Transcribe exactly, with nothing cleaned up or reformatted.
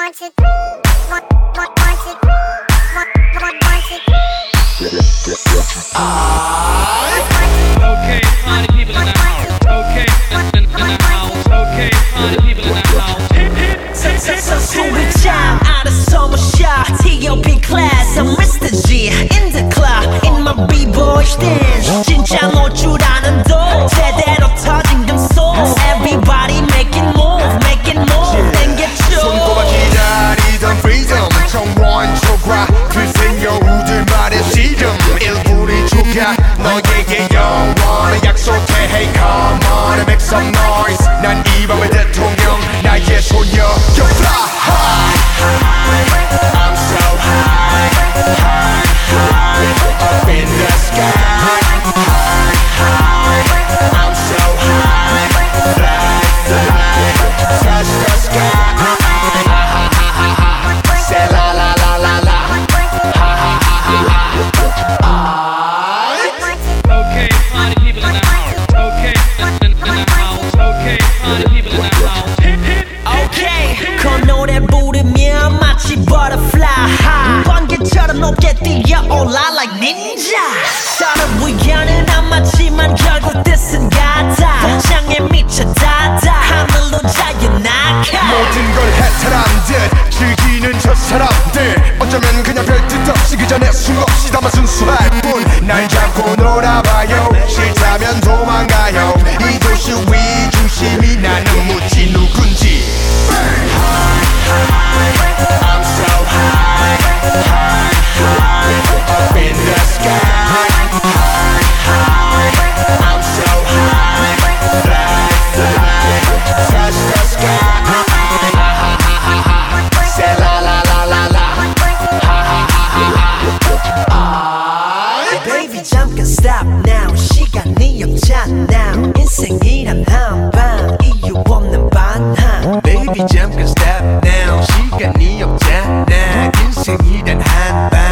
one, two, three. One, one, one, two, three. One, one, one, two, three. Okay, party people in the house. Okay, in, in, in the house. Okay, party people in the house. Hit, hit, hit, hit. 소리 참 알아서 마셔 T O P class, I'm Mister G in the club, in my b-boy stance 진짜 놀 줄 아는 도 제대로 터진 금속 Everybody making move, making move 땡겼죠 손꼽아 기다리던 freedom 정원 초과 글쓴 여우들 말의 시름 일부리 주가 너에게 영원을 약속해 Hey come on and make some noise 난 이 밤의 대통령 나의 소녀 You fly high I'm so high high high up in the sky high high I'm so high fly fly touch the sky say la la la la la ha ha ha ha ha Okay, party people in the house. Okay, in, in, in the house. Okay, party people in the house. Hit, hit, Okay, 그 노래 부르면 마치 butterfly high 번개처럼 높게 뛰어올라 like ninja 서로 위하는 안 맞지만 결국 뜻은 같아 복장에 미쳐 닿아 하늘로 자유 낙하 모든 걸 해탈한 듯 즐기는 저 사람들 어쩌면 그냥 별뜻 없이 그 전에 숨없이 담아 순수할 뿐 날 잡고 놀아봐요 싫다면 도망가요 이 도시 위 중심이 나는 묻지 누군지 I'm so high, high, high up in the sky high, high I'm so high, fly, fly touch the sky say la la la la la ha ha ha ha Baby 잠깐 stop now 시간이 없잖아 인생이란 한방 이유 없는 반항 Baby 잠깐 stop now 시간이 없잖아 인생이란 한방